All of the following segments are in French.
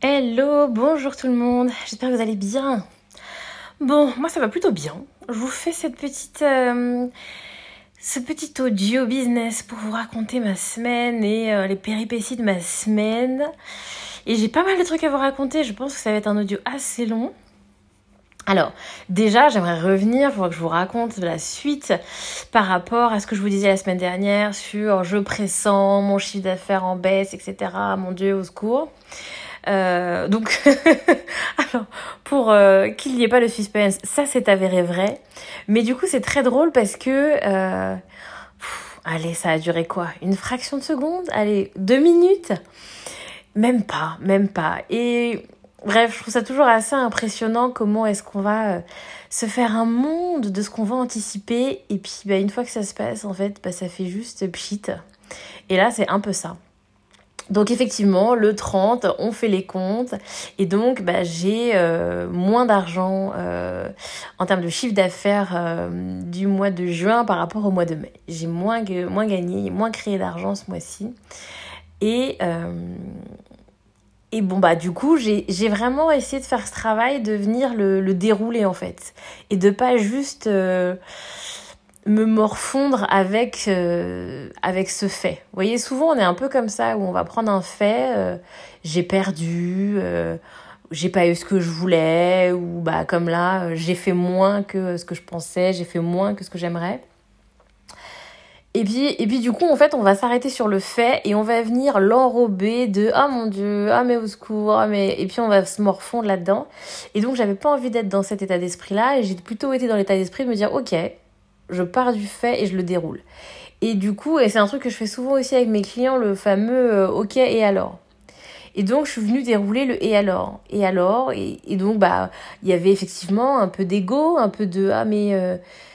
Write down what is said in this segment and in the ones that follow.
Hello, bonjour tout le monde, j'espère que vous allez bien. Bon, moi ça va plutôt bien. Je vous fais ce petit audio business pour vous raconter ma semaine et les péripéties de ma semaine. Et j'ai pas mal de trucs à vous raconter, je pense que ça va être un audio assez long. Alors, déjà, j'aimerais revenir pour que je vous raconte la suite par rapport à ce que je vous disais la semaine dernière sur je pressens, mon chiffre d'affaires en baisse, etc. Mon Dieu, au secours. Donc, alors, pour qu'il n'y ait pas de suspense, ça c'est avéré vrai. Mais du coup, c'est très drôle parce que, allez, ça a duré quoi? Une fraction de seconde? Allez, 2 minutes? Même pas. Et bref, je trouve ça toujours assez impressionnant comment est-ce qu'on va se faire un monde de ce qu'on va anticiper. Et puis, une fois que ça se passe, en fait, ça fait juste pchit. Et là, c'est un peu ça. Donc effectivement, le 30, on fait les comptes et donc j'ai moins d'argent en termes de chiffre d'affaires du mois de juin par rapport au mois de mai. J'ai moins gagné, moins créé d'argent ce mois-ci. Et bon, du coup, j'ai vraiment essayé de faire ce travail, de venir le dérouler en fait. Et de pas juste me morfondre avec ce fait. Vous voyez, souvent on est un peu comme ça, où on va prendre un fait, j'ai perdu, j'ai pas eu ce que je voulais, ou comme là, j'ai fait moins que ce que je pensais, j'ai fait moins que ce que j'aimerais. Et puis du coup, en fait, on va s'arrêter sur le fait et on va venir l'enrober de « Ah mon Dieu, ah mais au secours, ah mais... » Et puis on va se morfondre là-dedans. Et donc, j'avais pas envie d'être dans cet état d'esprit-là et j'ai plutôt été dans l'état d'esprit de me dire « Ok, je pars du fait et je le déroule. » Et du coup, et c'est un truc que je fais souvent aussi avec mes clients, le fameux « Ok, et alors ?» Et donc, je suis venue dérouler le « et alors ?» Et donc, il y avait effectivement un peu d'ego, un peu de « Ah mais... »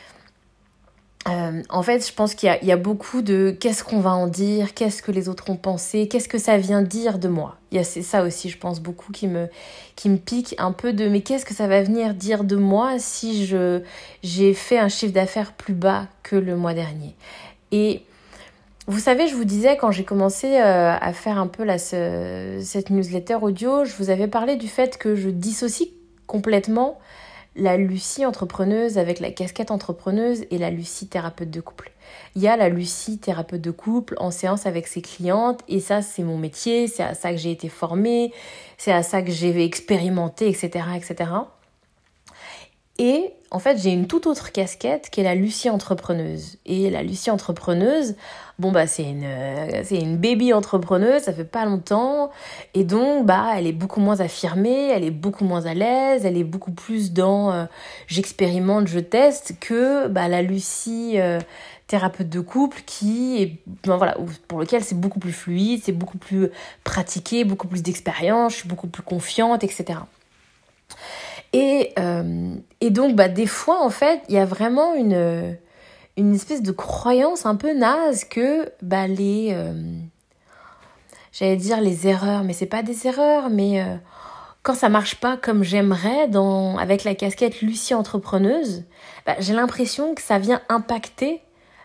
en fait, je pense qu'il y a beaucoup de qu'est-ce qu'on va en dire, qu'est-ce que les autres ont pensé, qu'est-ce que ça vient dire de moi. C'est ça aussi, je pense, beaucoup qui me pique un peu de mais qu'est-ce que ça va venir dire de moi si j'ai fait un chiffre d'affaires plus bas que le mois dernier. Et vous savez, je vous disais quand j'ai commencé à faire un peu cette newsletter audio, je vous avais parlé du fait que je dissocie complètement la Lucie entrepreneuse avec la casquette entrepreneuse et la Lucie thérapeute de couple. Il y a la Lucie thérapeute de couple en séance avec ses clientes et ça c'est mon métier, c'est à ça que j'ai été formée, c'est à ça que j'ai expérimenté, etc., etc. Et en fait, j'ai une toute autre casquette qui est la Lucie entrepreneuse. Et la Lucie entrepreneuse, c'est une baby entrepreneuse, ça fait pas longtemps. Et donc, elle est beaucoup moins affirmée, elle est beaucoup moins à l'aise, elle est beaucoup plus dans j'expérimente, je teste que la Lucie thérapeute de couple qui est, pour lequel c'est beaucoup plus fluide, c'est beaucoup plus pratiqué, beaucoup plus d'expérience, je suis beaucoup plus confiante, etc. Et donc, des fois, en fait, il y a vraiment une espèce de croyance un peu naze que j'allais dire les erreurs, mais c'est pas des erreurs, mais quand ça marche pas comme j'aimerais avec la casquette Lucie entrepreneuse, j'ai l'impression que ça vient impacter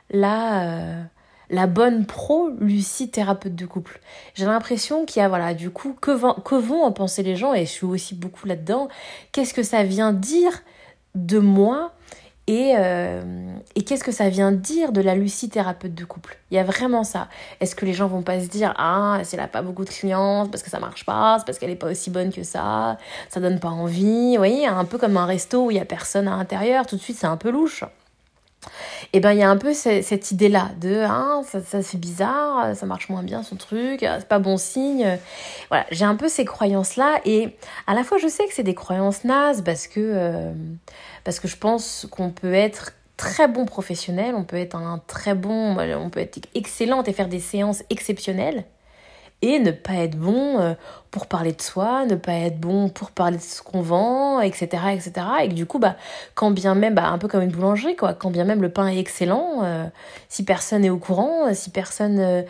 la bonne pro Lucie thérapeute de couple. J'ai l'impression qu'il y a, du coup, que vont en penser les gens, et je suis aussi beaucoup là-dedans, qu'est-ce que ça vient dire de moi et qu'est-ce que ça vient dire de la Lucie thérapeute de couple. Il y a vraiment ça. Est-ce que les gens vont pas se dire « Ah, si elle a pas beaucoup de clientes, parce que ça marche pas, c'est parce qu'elle est pas aussi bonne que ça donne pas envie. » Vous voyez, un peu comme un resto où il y a personne à l'intérieur, tout de suite c'est un peu louche. Et il y a un peu cette idée-là de ça fait bizarre, ça marche moins bien son truc, c'est pas bon signe. Voilà, j'ai un peu ces croyances-là et à la fois je sais que c'est des croyances nazes parce que je pense qu'on peut être très bon professionnel, on peut être on peut être excellente et faire des séances exceptionnelles. Et ne pas être bon pour parler de soi, ne pas être bon pour parler de ce qu'on vend, etc., etc. Et que du coup, quand bien même, un peu comme une boulangerie, quoi, quand bien même le pain est excellent, si personne n'est au courant, si personne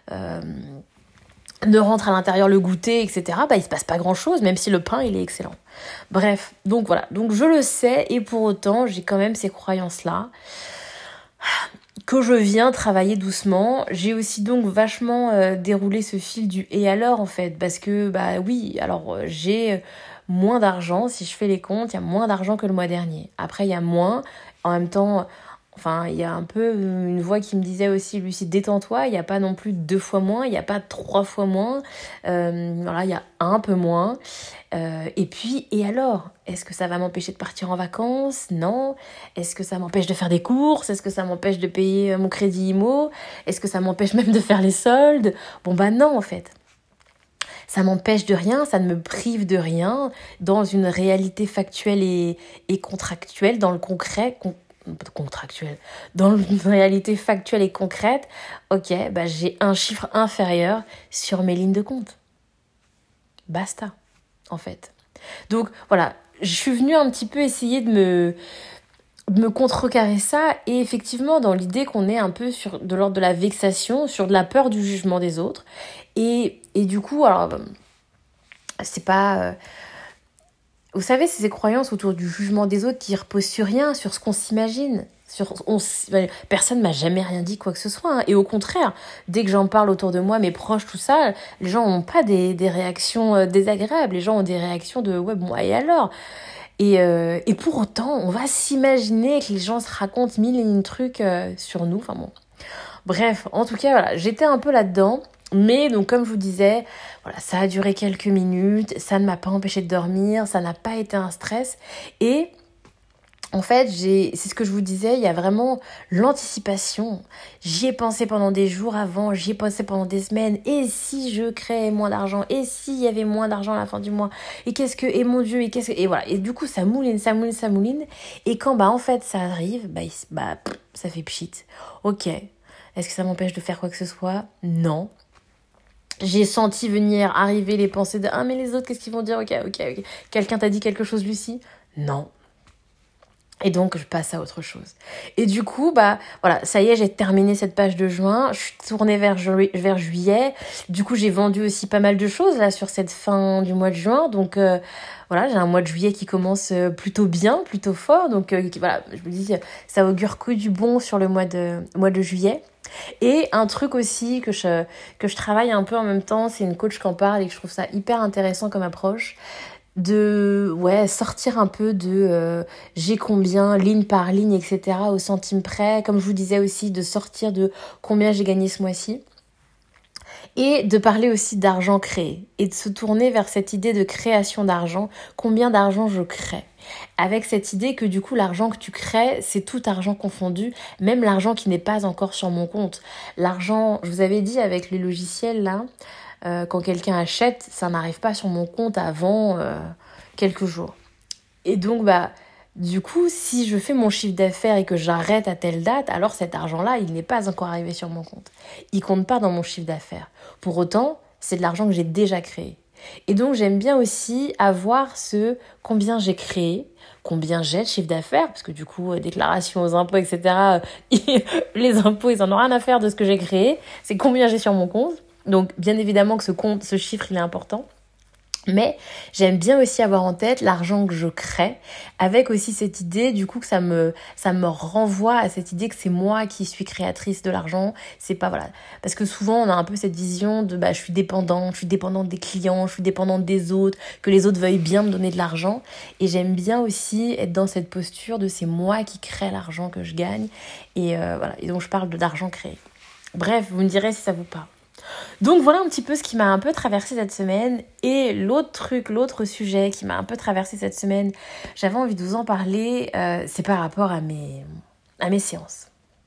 ne rentre à l'intérieur le goûter, etc., il se passe pas grand-chose, même si le pain, il est excellent. Bref, donc voilà. Donc je le sais, et pour autant, j'ai quand même ces croyances-là. que je viens travailler doucement. J'ai aussi donc vachement déroulé ce fil du et alors en fait, parce que bah oui, alors j'ai moins d'argent, si je fais les comptes, il y a moins d'argent que le mois dernier. Après, il y a moins, en même temps, enfin, il y a un peu une voix qui me disait aussi, Lucie, détends-toi, il n'y a pas non plus 2 fois moins, il n'y a pas 3 fois moins, voilà, il y a un peu moins. Et puis, et alors? Est-ce que ça va m'empêcher de partir en vacances? Non. Est-ce que ça m'empêche de faire des courses? Est-ce que ça m'empêche de payer mon crédit IMO? Est-ce que ça m'empêche même de faire les soldes? Bon bah non en fait. Ça m'empêche de rien, ça ne me prive de rien dans une réalité factuelle et contractuelle, dans le concret, contractuel, dans une réalité factuelle et concrète. Ok, bah j'ai un chiffre inférieur sur mes lignes de compte. Basta, en fait. Donc voilà, je suis venue un petit peu essayer de me contrecarrer ça, et effectivement dans l'idée qu'on est un peu sur de l'ordre de la vexation, sur de la peur du jugement des autres, et du coup, alors c'est pas vous savez, c'est ces croyances autour du jugement des autres qui reposent sur rien, sur ce qu'on s'imagine. Personne m'a jamais rien dit quoi que ce soit, hein. Et au contraire, dès que j'en parle autour de moi, mes proches, tout ça, les gens n'ont pas des réactions désagréables, les gens ont des réactions de ouais bon et alors. Et pour autant, on va s'imaginer que les gens se racontent mille et une trucs sur nous. Enfin bon. Bref, en tout cas, voilà, j'étais un peu là-dedans. Mais donc, comme je vous disais, voilà, ça a duré quelques minutes. Ça ne m'a pas empêché de dormir. Ça n'a pas été un stress. Et en fait, c'est ce que je vous disais, il y a vraiment l'anticipation. J'y ai pensé pendant des jours avant, j'y ai pensé pendant des semaines. Et si je créais moins d'argent? Et s'il y avait moins d'argent à la fin du mois? Et mon Dieu, et voilà. Et du coup, ça mouline. Et quand, bah, en fait, ça arrive, ça fait pchit. Ok. Est-ce que ça m'empêche de faire quoi que ce soit? Non. J'ai senti venir arriver les pensées de « Ah, mais les autres, qu'est-ce qu'ils vont dire? Ok. Quelqu'un t'a dit quelque chose, Lucie? » Non. Et donc, je passe à autre chose. Et du coup, bah, voilà, ça y est, j'ai terminé cette page de juin. Je suis tournée vers juillet. Du coup, j'ai vendu aussi pas mal de choses, là, sur cette fin du mois de juin. Donc, voilà, j'ai un mois de juillet qui commence plutôt bien, plutôt fort. Donc, voilà, je me dis, ça augure que du bon sur le mois de juillet. Et un truc aussi que je travaille un peu en même temps, c'est une coach qui en parle et que je trouve ça hyper intéressant comme approche, de sortir un peu de j'ai combien, ligne par ligne, etc. au centime près. Comme je vous disais aussi, de sortir de combien j'ai gagné ce mois-ci. Et de parler aussi d'argent créé. Et de se tourner vers cette idée de création d'argent. Combien d'argent je crée? Avec cette idée que du coup, l'argent que tu crées, c'est tout argent confondu. Même l'argent qui n'est pas encore sur mon compte. L'argent, je vous avais dit avec les logiciels là, quand quelqu'un achète, ça n'arrive pas sur mon compte avant quelques jours. Et donc, du coup, si je fais mon chiffre d'affaires et que j'arrête à telle date, alors cet argent-là, il n'est pas encore arrivé sur mon compte. Il compte pas dans mon chiffre d'affaires. Pour autant, c'est de l'argent que j'ai déjà créé. Et donc, j'aime bien aussi avoir combien j'ai créé, combien j'ai de chiffre d'affaires, parce que du coup, déclaration aux impôts, etc., les impôts, ils en ont rien à faire de ce que j'ai créé. C'est combien j'ai sur mon compte. Donc, bien évidemment que ce chiffre, il est important. Mais j'aime bien aussi avoir en tête l'argent que je crée, avec aussi cette idée du coup que ça me renvoie à cette idée que c'est moi qui suis créatrice de l'argent. C'est pas, voilà, parce que souvent on a un peu cette vision de je suis dépendante des clients, je suis dépendante des autres, que les autres veuillent bien me donner de l'argent. Et j'aime bien aussi être dans cette posture de c'est moi qui crée l'argent que je gagne. Et voilà, et donc je parle d'argent créé. Bref, vous me direz si ça vous parle. Donc voilà un petit peu ce qui m'a un peu traversé cette semaine. Et l'autre sujet qui m'a un peu traversé cette semaine, j'avais envie de vous en parler, c'est par rapport à mes séances.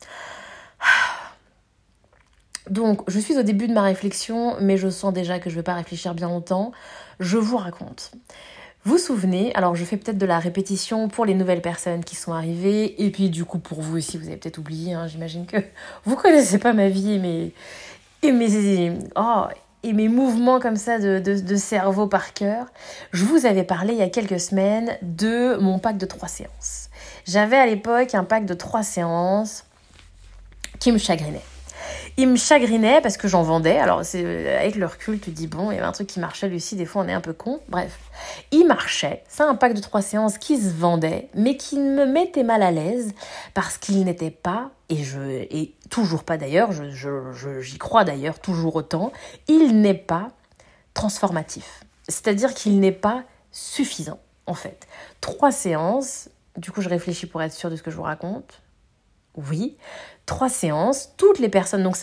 Donc je suis au début de ma réflexion, mais je sens déjà que je ne vais pas réfléchir bien longtemps. Je vous raconte. Vous vous souvenez, alors je fais peut-être de la répétition pour les nouvelles personnes qui sont arrivées, et puis du coup pour vous aussi, vous avez peut-être oublié, hein, j'imagine que vous connaissez pas ma vie, et mes mouvements comme ça de cerveau par cœur. Je vous avais parlé il y a quelques semaines de mon pack de 3 séances. J'avais à l'époque un pack de 3 séances qui me chagrinait. Il me chagrinait parce que j'en vendais. Alors, avec le recul, tu te dis, bon, il y avait un truc qui marchait, Lucie, des fois on est un peu con. Bref, il marchait. C'est un pack de 3 séances qui se vendait, mais qui me mettait mal à l'aise parce qu'il n'était pas, et toujours pas d'ailleurs, j'y crois d'ailleurs toujours autant, il n'est pas transformatif. C'est-à-dire qu'il n'est pas suffisant, en fait. 3 séances, du coup je réfléchis pour être sûre de ce que je vous raconte. Oui, 3 séances, toutes les personnes, donc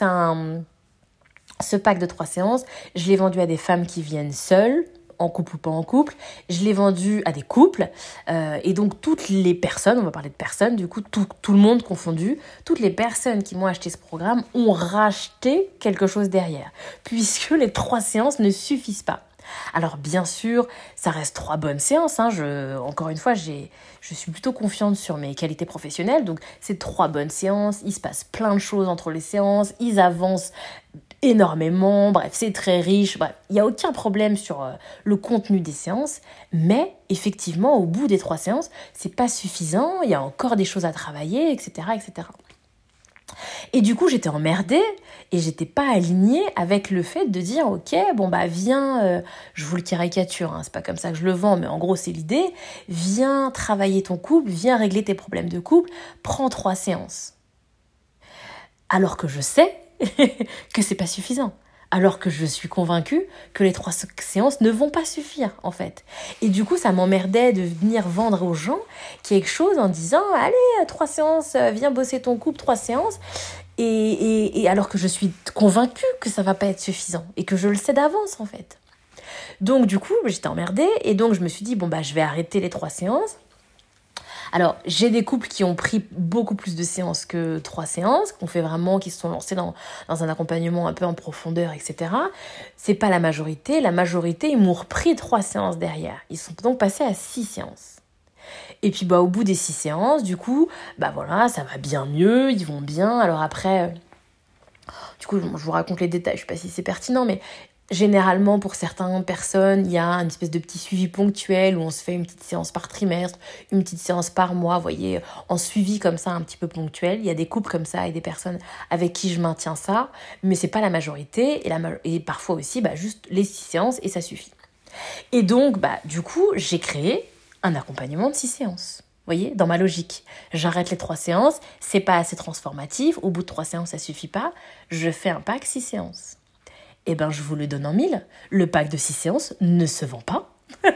ce pack de 3 séances, je l'ai vendu à des femmes qui viennent seules, en couple ou pas en couple, je l'ai vendu à des couples, et donc toutes les personnes, on va parler de personnes, du coup tout le monde confondu, toutes les personnes qui m'ont acheté ce programme ont racheté quelque chose derrière, puisque les 3 séances ne suffisent pas. Alors bien sûr, ça reste 3 bonnes séances, encore une fois, je suis plutôt confiante sur mes qualités professionnelles, donc c'est 3 bonnes séances, il se passe plein de choses entre les séances, ils avancent énormément, bref, c'est très riche, bref, il n'y a aucun problème sur le contenu des séances, mais effectivement, au bout des 3 séances, c'est pas suffisant, il y a encore des choses à travailler, etc., etc. Et du coup, j'étais emmerdée et j'étais pas alignée avec le fait de dire ok, bon bah viens, je vous le caricature, c'est pas comme ça que je le vends, mais en gros c'est l'idée, viens travailler ton couple, viens régler tes problèmes de couple, prends 3 séances. Alors que je sais que c'est pas suffisant. Alors que je suis convaincue que les 3 séances ne vont pas suffire, en fait. Et du coup, ça m'emmerdait de venir vendre aux gens quelque chose en disant « Allez, 3 séances, viens bosser ton couple, 3 séances ». Et alors que je suis convaincue que ça va pas être suffisant et que je le sais d'avance, en fait. Donc, du coup, j'étais emmerdée et donc je me suis dit « Bon, bah, je vais arrêter les 3 séances ». Alors, j'ai des couples qui ont pris beaucoup plus de séances que 3 séances, qui se sont lancés dans un accompagnement un peu en profondeur, etc. C'est pas la majorité. La majorité, ils m'ont repris 3 séances derrière. Ils sont donc passés à 6 séances. Et puis, au bout des 6 séances, du coup, voilà, ça va bien mieux, ils vont bien. Alors après, du coup, je vous raconte les détails, je sais pas si c'est pertinent, mais généralement, pour certaines personnes, il y a une espèce de petit suivi ponctuel où on se fait une petite séance par trimestre, une petite séance par mois, vous voyez, en suivi comme ça, un petit peu ponctuel. Il y a des couples comme ça et des personnes avec qui je maintiens ça, mais c'est pas la majorité, et parfois aussi, juste les 6 séances et ça suffit. Et donc, du coup, j'ai créé un accompagnement de 6 séances. Vous voyez, dans ma logique, j'arrête les 3 séances, c'est pas assez transformatif, au bout de 3 séances, ça suffit pas, je fais un pack 6 séances. Eh bien, je vous le donne en 1000. Le pack de 6 séances ne se vend pas.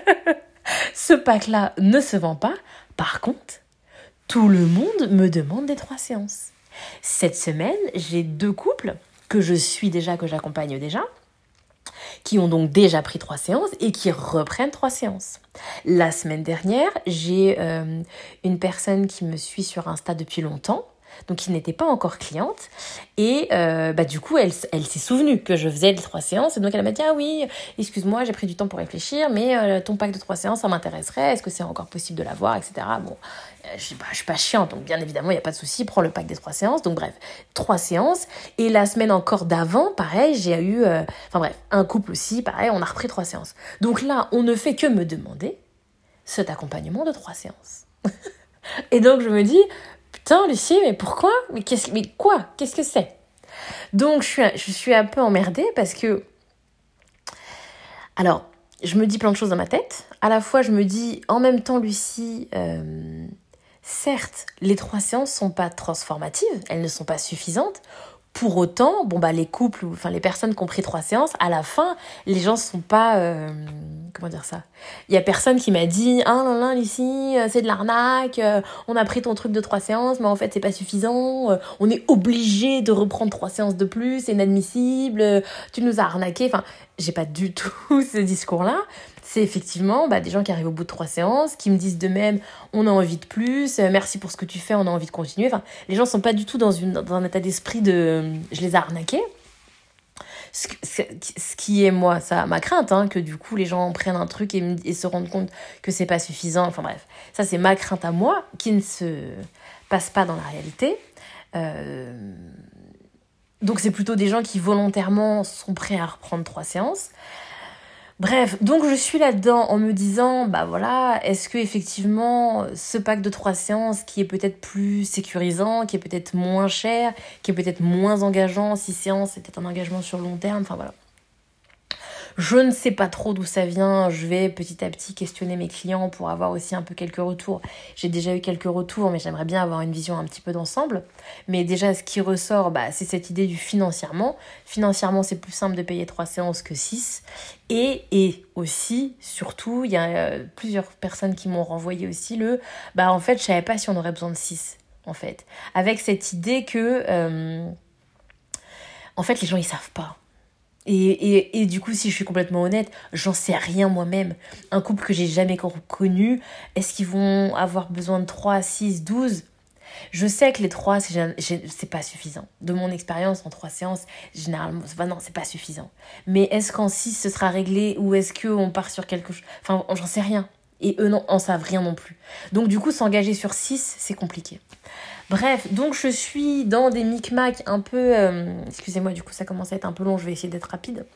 Ce pack-là ne se vend pas. Par contre, tout le monde me demande des 3 séances. Cette semaine, j'ai 2 couples que j'accompagne déjà, qui ont donc déjà pris 3 séances et qui reprennent 3 séances. La semaine dernière, j'ai une personne qui me suit sur Insta depuis longtemps, donc qui n'était pas encore cliente, et du coup elle s'est souvenue que je faisais les 3 séances, et donc elle m'a dit « Ah oui, excuse-moi, j'ai pris du temps pour réfléchir, mais ton pack de 3 séances, ça m'intéresserait, est-ce que c'est encore possible de l'avoir, etc. » Bon, je suis pas chiante, donc bien évidemment, il n'y a pas de souci, prends le pack des 3 séances, donc bref, 3 séances, et la semaine encore d'avant, pareil, j'ai eu, un couple aussi, pareil, on a repris 3 séances. Donc là, on ne fait que me demander cet accompagnement de 3 séances. Et donc je me dis « Putain, Lucie, mais pourquoi ? Qu'est-ce que c'est ?» Donc, je suis un peu emmerdée parce que... Alors, je me dis plein de choses dans ma tête. À la fois, je me dis, en même temps, Lucie, certes, les 3 séances sont pas transformatives, elles ne sont pas suffisantes. Pour autant, les couples, les personnes qui ont pris 3 séances, à la fin, les gens sont pas... comment dire ça ? Il y a personne qui m'a dit « Ah non, non, Lucie, c'est de l'arnaque, on a pris ton truc de 3 séances, mais en fait, c'est pas suffisant, on est obligé de reprendre 3 séances de plus, c'est inadmissible, tu nous as arnaqué. » Enfin, j'ai pas du tout ce discours-là. C'est effectivement des gens qui arrivent au bout de 3 séances, qui me disent de même « On a envie de plus, merci pour ce que tu fais, on a envie de continuer. » Enfin, les gens sont pas du tout dans un état d'esprit de « Je les ai arnaqués ». Ce qui est, moi, ça, ma crainte, que du coup, les gens prennent un truc et se rendent compte que c'est pas suffisant. Enfin bref, ça, c'est ma crainte à moi, qui ne se passe pas dans la réalité. Donc, c'est plutôt des gens qui, volontairement, sont prêts à reprendre 3 séances. Bref, donc je suis là-dedans en me disant, bah voilà, est-ce que effectivement ce pack de 3 séances qui est peut-être plus sécurisant, qui est peut-être moins cher, qui est peut-être moins engageant, 6 séances c'est peut-être un engagement sur le long terme, enfin voilà. Je ne sais pas trop d'où ça vient, je vais petit à petit questionner mes clients pour avoir aussi un peu quelques retours. J'ai déjà eu quelques retours, mais j'aimerais bien avoir une vision un petit peu d'ensemble. Mais déjà, ce qui ressort, c'est cette idée du financièrement. Financièrement, c'est plus simple de payer 3 séances que 6. Et aussi, surtout, il y a plusieurs personnes qui m'ont renvoyé aussi en fait, je savais pas si on aurait besoin de 6, en fait. Avec cette idée que, en fait, les gens, ils savent pas. Et du coup, si je suis complètement honnête, j'en sais rien moi-même. Un couple que j'ai jamais connu, est-ce qu'ils vont avoir besoin de 3, 6, 12 ? Je sais que les 3, c'est pas suffisant. De mon expérience, en 3 séances, généralement, non, c'est pas suffisant. Mais est-ce qu'en 6, ce sera réglé ou est-ce qu'on part sur quelque chose ? Enfin, j'en sais rien. Et eux, non, en savent rien non plus. Donc du coup, s'engager sur 6, c'est compliqué. Bref, donc je suis dans des micmacs un peu... excusez-moi, du coup ça commence à être un peu long, je vais essayer d'être rapide.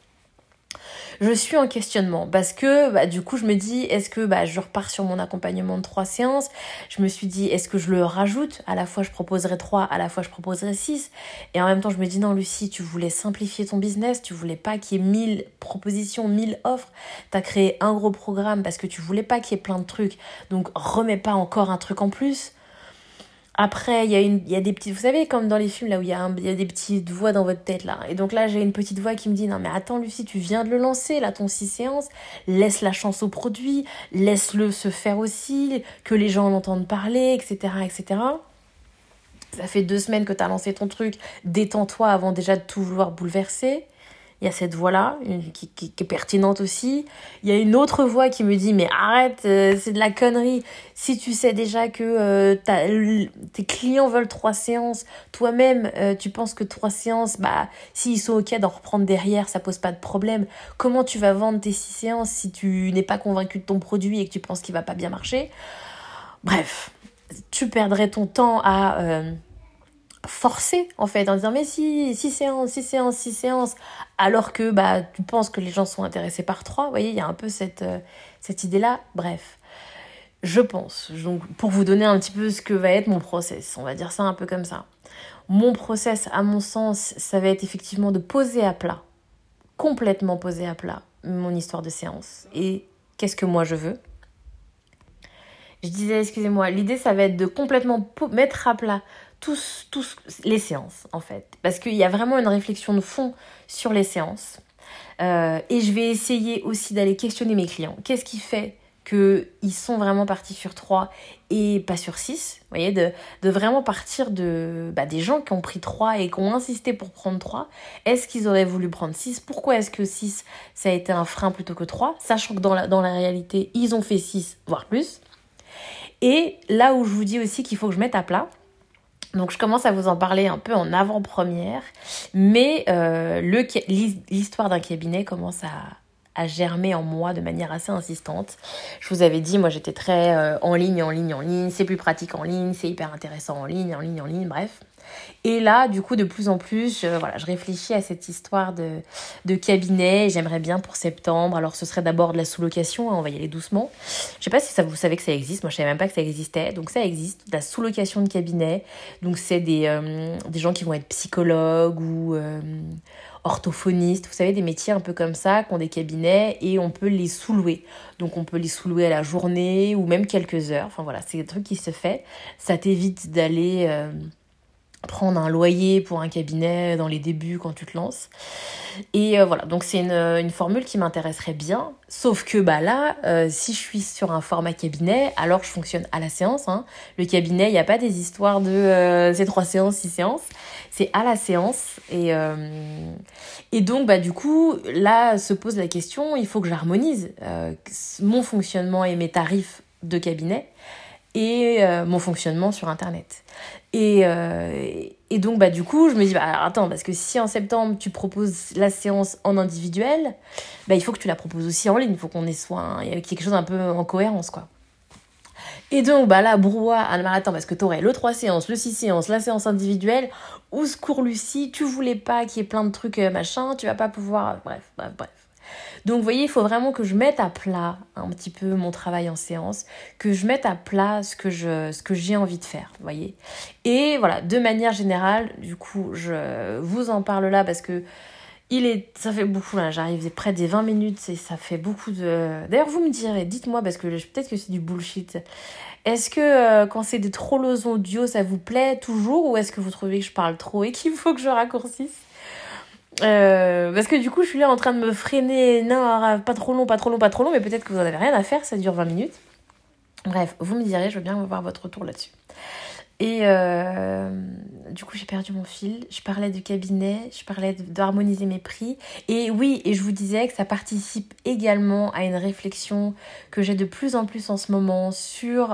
Je suis en questionnement parce que du coup je me dis, est-ce que je repars sur mon accompagnement de 3 séances ? Je me suis dit, est-ce que je le rajoute ? À la fois je proposerai 3, à la fois je proposerai 6. Et en même temps je me dis, non Lucie, tu voulais simplifier ton business, tu voulais pas qu'il y ait 1000 propositions, 1000 offres. T'as créé un gros programme parce que tu voulais pas qu'il y ait plein de trucs. Donc remets pas encore un truc en plus. Après, il y a des petites... Vous savez, comme dans les films, là où il y a des petites voix dans votre tête, là. Et donc là, j'ai une petite voix qui me dit, non mais attends Lucie, tu viens de le lancer, là, ton 6 séances. Laisse la chance au produit. Laisse-le se faire aussi. Que les gens en entendent parler, etc., etc. Ça fait 2 semaines que tu as lancé ton truc. Détends-toi avant déjà de tout vouloir bouleverser. Il y a cette voix-là qui est pertinente aussi. Il y a une autre voix qui me dit « Mais arrête, c'est de la connerie. Si tu sais déjà que tes clients veulent 3 séances, toi-même, tu penses que 3 séances, s'ils sont OK d'en reprendre derrière, ça pose pas de problème. Comment tu vas vendre tes 6 séances si tu n'es pas convaincu de ton produit et que tu penses qu'il va pas bien marcher ?» Bref, tu perdrais ton temps à... forcer en fait en disant mais si 6 séances alors que tu penses que les gens sont intéressés par 3. Vous voyez, il y a un peu cette idée là. Bref, je pense, donc pour vous donner un petit peu ce que va être mon process, on va dire ça un peu comme ça. Mon process, à mon sens, ça va être effectivement de poser à plat, complètement poser à plat mon histoire de séance et qu'est-ce que moi je veux. Je disais, excusez-moi, l'idée ça va être de complètement mettre à plat tous les séances en fait, parce qu'il y a vraiment une réflexion de fond sur les séances et je vais essayer aussi d'aller questionner mes clients. Qu'est-ce qui fait qu'ils sont vraiment partis sur 3 et pas sur 6, vous voyez, de vraiment partir des gens qui ont pris 3 et qui ont insisté pour prendre 3. Est-ce qu'ils auraient voulu prendre 6 ? Pourquoi est-ce que 6 ça a été un frein plutôt que 3, sachant que dans la réalité ils ont fait 6 voire plus. Et là où je vous dis aussi qu'il faut que je mette à plat, donc je commence à vous en parler un peu en avant-première, mais l'histoire d'un cabinet commence à germer en moi de manière assez insistante. Je vous avais dit, moi j'étais très en ligne, c'est plus pratique en ligne, c'est hyper intéressant en ligne, bref. Et là, du coup, de plus en plus, je réfléchis à cette histoire de cabinet. J'aimerais bien pour septembre. Alors, ce serait d'abord de la sous-location. On va y aller doucement. Je sais pas si vous savez que ça existe. Moi, je savais même pas que ça existait. Donc, ça existe, de la sous-location de cabinet. Donc, c'est des gens qui vont être psychologues ou orthophonistes. Vous savez, des métiers un peu comme ça, qui ont des cabinets et on peut les sous-louer. Donc, on peut les sous-louer à la journée ou même quelques heures. Enfin, voilà, c'est des trucs qui se fait. Ça t'évite d'aller... prendre un loyer pour un cabinet dans les débuts quand tu te lances. Et voilà, donc c'est une formule qui m'intéresserait bien. Sauf que là, si je suis sur un format cabinet, alors je fonctionne à la séance. Le cabinet, il n'y a pas des histoires de c'est 3 séances, 6 séances. C'est à la séance. Et donc, du coup, là se pose la question, il faut que j'harmonise mon fonctionnement et mes tarifs de cabinet et mon fonctionnement sur Internet. Et donc, du coup, je me dis, alors, attends, parce que si en septembre, tu proposes la séance en individuel, il faut que tu la proposes aussi en ligne. Il faut qu'on il y ait quelque chose un peu en cohérence, quoi. Et donc, là, brouhaha, attends, parce que t'aurais le 3 séances, le 6 séances, la séance individuelle. Au secours, Lucie, tu voulais pas qu'il y ait plein de trucs, machin, tu vas pas pouvoir... Bref. Donc vous voyez, il faut vraiment que je mette à plat un petit peu mon travail en séance, que je mette à plat ce que j'ai envie de faire, vous voyez. Et voilà, de manière générale, du coup, je vous en parle là parce que ça fait beaucoup là, j'arrive près des 20 minutes et ça fait beaucoup de... D'ailleurs, vous me direz, dites-moi, parce que peut-être que c'est du bullshit. Est-ce que quand c'est des trop longs audio, ça vous plaît toujours ou est-ce que vous trouvez que je parle trop et qu'il faut que je raccourcisse parce que du coup, je suis là en train de me freiner. Non, pas trop long, mais peut-être que vous en avez rien à faire, ça dure 20 minutes. Bref, vous me direz, je veux bien avoir votre retour là-dessus. Et du coup, j'ai perdu mon fil. Je parlais du cabinet, je parlais d'harmoniser mes prix. Et oui, et je vous disais que ça participe également à une réflexion que j'ai de plus en plus en ce moment sur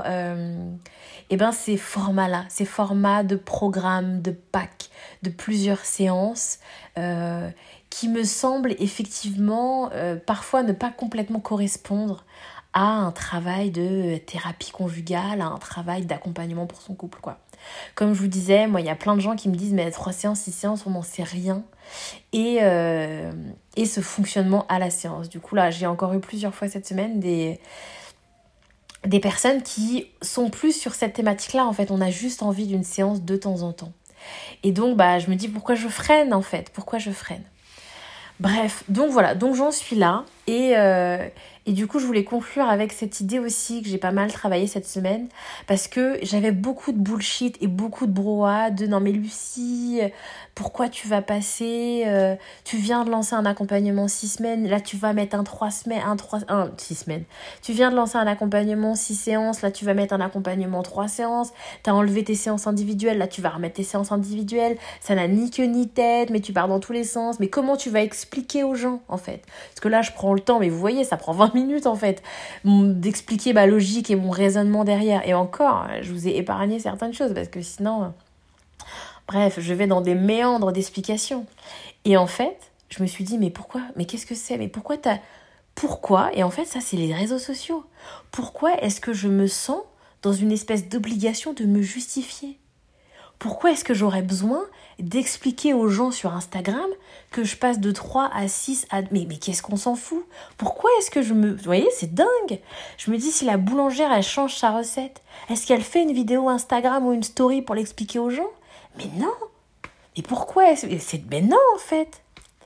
ces formats-là, ces formats de programmes, de packs, de plusieurs séances qui me semblent effectivement parfois ne pas complètement correspondre à un travail de thérapie conjugale, à un travail d'accompagnement pour son couple, quoi. Comme je vous disais, moi, il y a plein de gens qui me disent « mais 3 séances, 6 séances, on n'en sait rien ». Et ce fonctionnement à la séance. Du coup, là, j'ai encore eu plusieurs fois cette semaine des personnes qui sont plus sur cette thématique-là. En fait, on a juste envie d'une séance de temps en temps. Et donc, je me dis pourquoi je freine, en fait. Pourquoi je freine ? Bref, donc voilà, donc j'en suis là et du coup je voulais conclure avec cette idée aussi que j'ai pas mal travaillé cette semaine parce que j'avais beaucoup de bullshit et beaucoup de brouhaha de non mais Lucie, pourquoi tu vas passer, tu viens de lancer un accompagnement 6 semaines, là tu vas mettre 6 semaines, tu viens de lancer un accompagnement 6 séances, là tu vas mettre un accompagnement 3 séances, t'as enlevé tes séances individuelles, là tu vas remettre tes séances individuelles, ça n'a ni queue ni tête, mais tu pars dans tous les sens, mais comment tu vas expliquer aux gens en fait, parce que là je prends le temps, mais vous voyez ça prend 20 minutes en fait d'expliquer ma logique et mon raisonnement derrière, et encore je vous ai épargné certaines choses parce que sinon bref je vais dans des méandres d'explications. Et en fait je me suis dit mais pourquoi, mais qu'est-ce que c'est, mais pourquoi et en fait ça c'est les réseaux sociaux, pourquoi est-ce que je me sens dans une espèce d'obligation de me justifier? Pourquoi est-ce que j'aurais besoin d'expliquer aux gens sur Instagram que je passe de 3 à 6 à... Mais qu'est-ce qu'on s'en fout? Pourquoi est-ce que vous voyez, c'est dingue. Je me dis, si la boulangère, elle change sa recette, est-ce qu'elle fait une vidéo Instagram ou une story pour l'expliquer aux gens? Mais non. Et pourquoi mais non, en fait.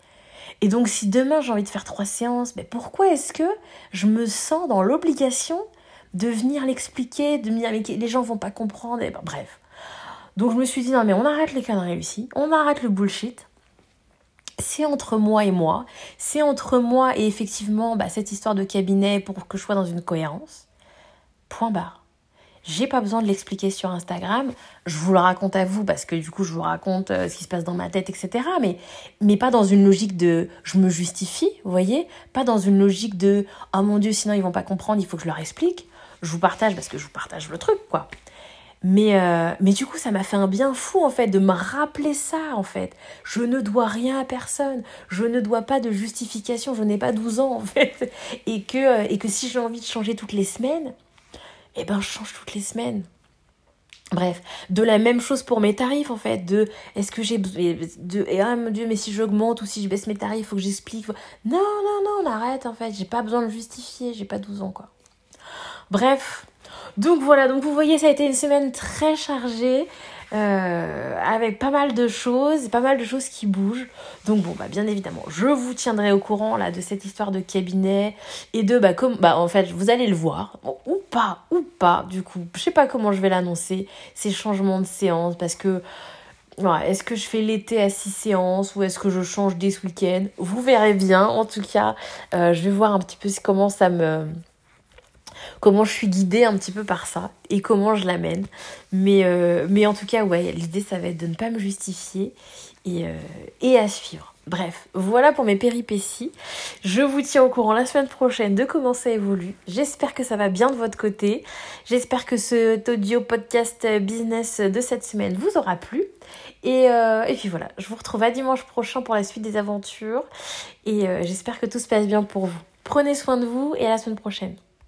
Et donc, si demain, j'ai envie de faire 3 séances, mais pourquoi est-ce que je me sens dans l'obligation de venir l'expliquer, de me dire, mais les gens vont pas comprendre, et bref. Donc je me suis dit, non mais on arrête les conneries Lucie, on arrête le bullshit. C'est entre moi et moi. C'est entre moi et effectivement cette histoire de cabinet pour que je sois dans une cohérence. Point barre. J'ai pas besoin de l'expliquer sur Instagram. Je vous le raconte à vous parce que du coup je vous raconte ce qui se passe dans ma tête, etc. Mais pas dans une logique de je me justifie, vous voyez. Pas dans une logique de oh mon Dieu, sinon ils vont pas comprendre, il faut que je leur explique. Je vous partage parce que je vous partage le truc, quoi. Mais du coup, ça m'a fait un bien fou, en fait, de me rappeler ça, en fait. Je ne dois rien à personne. Je ne dois pas de justification. Je n'ai pas 12 ans, en fait. Et que si j'ai envie de changer toutes les semaines, je change toutes les semaines. Bref, de la même chose pour mes tarifs, en fait. Est-ce que j'ai... mon Dieu, mais si j'augmente ou si je baisse mes tarifs, il faut que j'explique. Non, on arrête, en fait. J'ai pas besoin de justifier. J'ai pas 12 ans, quoi. Bref... Donc voilà, donc vous voyez, ça a été une semaine très chargée, avec pas mal de choses qui bougent. Donc bon, bien évidemment, je vous tiendrai au courant là de cette histoire de cabinet et de en fait, vous allez le voir, bon, ou pas, du coup, je sais pas comment je vais l'annoncer, ces changements de séance, parce que est-ce que je fais l'été à 6 séances ou est-ce que je change dès ce week-end? Vous verrez bien, en tout cas, je vais voir un petit peu comment je suis guidée un petit peu par ça et comment je l'amène. Mais en tout cas, l'idée, ça va être de ne pas me justifier et à suivre. Bref, voilà pour mes péripéties. Je vous tiens au courant la semaine prochaine de comment ça évolue. J'espère que ça va bien de votre côté. J'espère que cet audio podcast business de cette semaine vous aura plu. Et puis voilà, je vous retrouve à dimanche prochain pour la suite des aventures. Et j'espère que tout se passe bien pour vous. Prenez soin de vous et à la semaine prochaine.